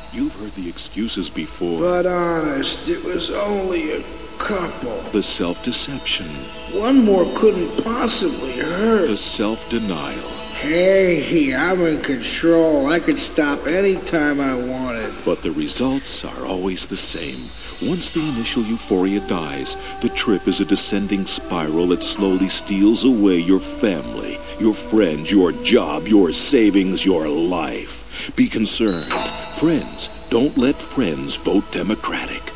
You've heard the excuses before. But honest, it was only a couple. The self-deception. One more couldn't possibly hurt. The self-denial. Hey, I'm in control. I could stop any time I wanted. But the results are always the same. Once the initial euphoria dies, the trip is a descending spiral that slowly steals away your family, your friends, your job, your savings, your life. Be concerned. Friends, don't let friends vote Democratic.